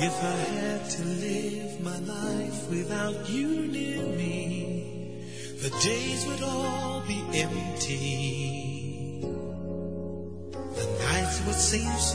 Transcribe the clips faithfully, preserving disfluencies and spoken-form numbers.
If I had to live my life without you near me, the days would all be empty. The nights would seem so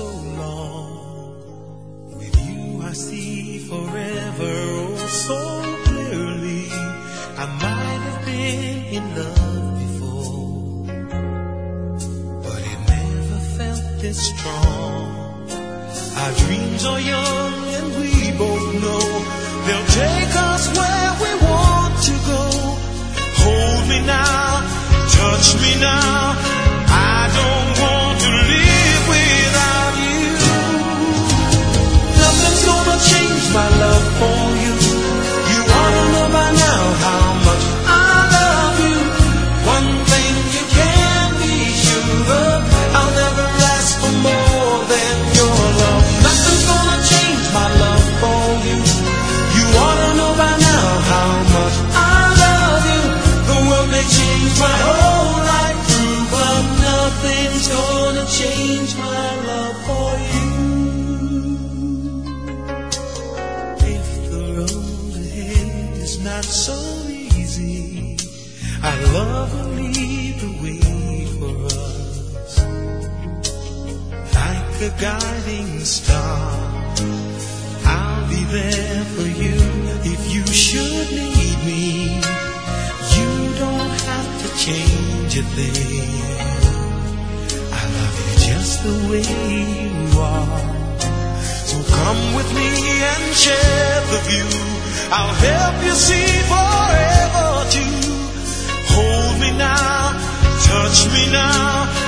long. With you I see forever oh so clearly. I might have been in love before, but it never felt this strong. Our dreams are young and we both know they'll take us where we want to go. Hold me now, touch me now. I don't want to live without you. Nothing's gonna change my love for you. You ought to know by now how much I love you. One thing you can be sure of, I'll never ask for more than your love. Nothing's gonna change my love for you. You ought to know by now how much I love you. The world may change my whole life through, but nothing's gonna change my love for you. If the road ahead is not so easy, our love will lead the way for us. Like a guiding star, I'll be there for you if you should need me. You don't have to change a thing. I love you just the way you are. So come with me and share the view. I'll help you see forever too. Hold me now, touch me now.